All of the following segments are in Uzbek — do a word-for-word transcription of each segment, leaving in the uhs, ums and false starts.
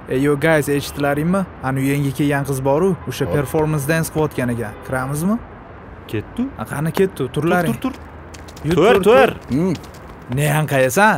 Ey yo guys, eshitdilaringmi? Ana yangi kelgan qiz bor-ku, o'sha performance dance qilayotgan ekan. Kiramizmi? Ketdi? Ha, qani ketdi? Turlaring. Tur, tur. Tur, tur. Ne hanqayasan?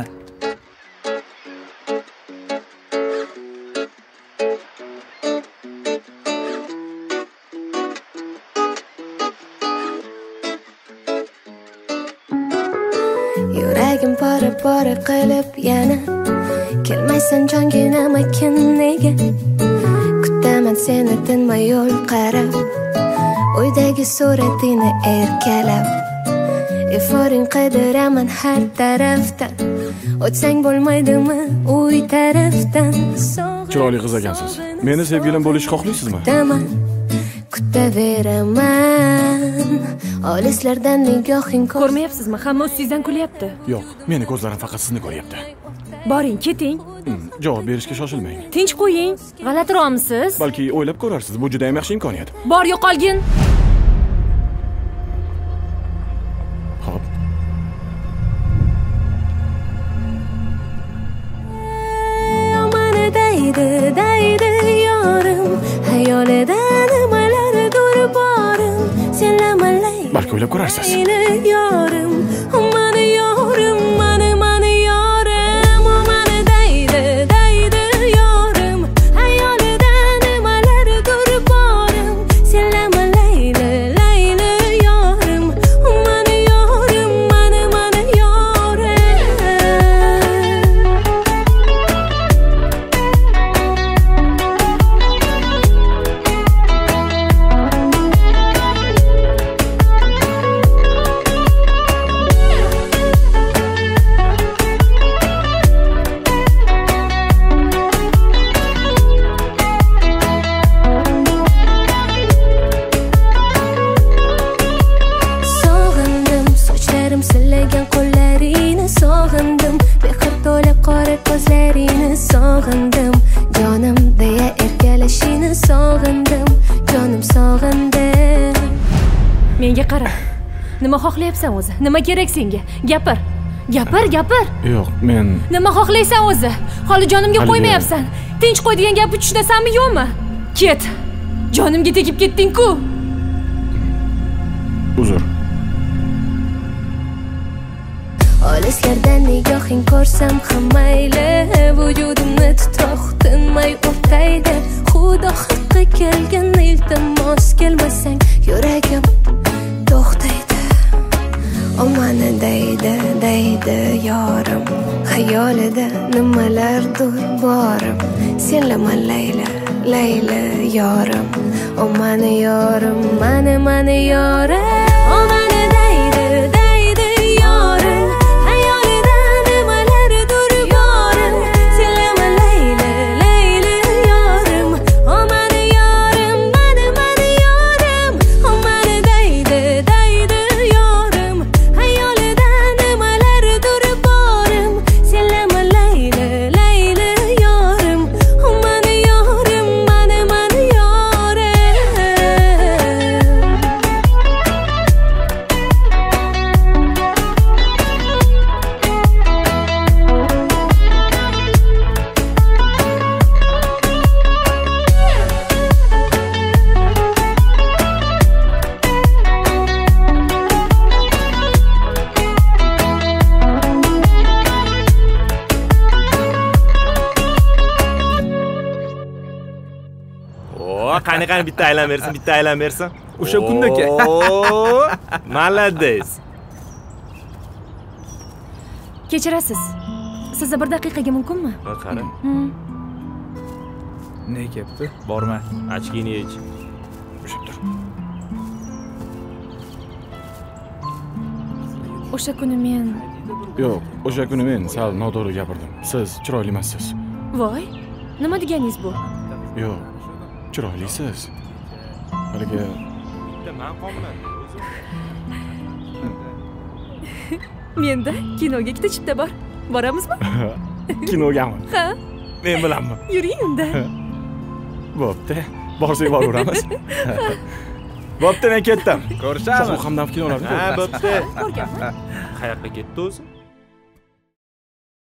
Yuragim pora pora qilib yana kelmaysan jongina makinaga. Kutaman seni tinmay yo'l qarab, o'ydagi suratingni erkalab. Iforing qidiraman har tarafdan, o'tsang bo'lmaydimi uy tarafdan. Chiroyli qiz ekansiz. Meni sevgilim bo'lishni xohlaysizmi? Kutaveraman. Olislardan nigohing ko'rmayapsizmi? Hamma ustingizdan kulyapti. Yo'q, meni ko'zlarim faqat sizni ko'ryapti. Boring, keting. Javob berishga shoshilmang. Tinch qo'ying. G'alatiroqmisiz? Balki o'ylab ko'rarsiz. Bu juda ham yaxshi imkoniyat. Bor yo'qolgin. Xo'p. Mana daydi, daydi yorim, hayolida nimalardir borim. Senlamalay. Balki o'ylab ko'rarsiz. Yorim, mana yorim, mana mana yorim, mana daydi, daydi yorim, hayolida nimalardir borim. Senlamalay, layli yorim, mana yorim, mana mana yorim. Sog'indim sochlarim silagan qo'llarini, sog'indim mehr to'la qora ko'zlarini, sog'indim jonim deya erkalashini, sog'indim jonim sog'indim. Menga qara. Nima xohlayapsan o'zi? Nima kerak senga? Gapir. Gapir, gapir. Yo'q, men Nima xohlaysan o'zi? Holi jonimga Haligi- qo'ymayapsan. Tinch qo'y degan gapni tushunasanmi yo'qmi? Ket. Jonimga tegib ketding-ku. uzr. Olislardan nigohing ko'rsam ham mayli, vujudimni titroq tinmay o'rtaydi. Xudo haqqi kelgan iltimos, kelmasang yuragim to'xtaydi. O mana daydi, daydi yorim, hayolida nimalardir borim. Senlama layla, layla yorim, o mana yorim, mana mana yorim. O mana daydi, daydi yorim, hayolida nimalardir borim. Senlama layla, layla yorim, o mana yorim, mana mana yorim. O mana daydi, daydi yorim, hayolida nimalardir borim. Senlama layla, layla yorim, o mana yorim, mana mana yorim. O, qani qani bitta aylan bersin, bitta aylan bersin. O'sha kundaki. Oo, malades. Kechirasiz. Sizni bir daqiqaga mumkinmi? Ha, qara. Ne kepti? Borma. Ochkini yech. O'sha tur. O'sha kuni men Yo'q, o'sha kuni men sal noto'g'ri gapirdim. Siz chiroyli emassiz. voy, nima deganingiz bu? Yo'q, chiroylisiz. Haligi Bitta men qomilan o'zi. Menda kinoga ikkita chipta bor. Boramizmi? kinogami? Ha, Men bilanmi? yuring unda. Bo'pti. Borsak boraveramiz. Bo'pti, men ketdim. Ko'rishamiz. Shoh hamdam kinolarni Ha, ko'ramiz. bo'pti. Ko'rganman. Qayoqqa ketdi o'zi?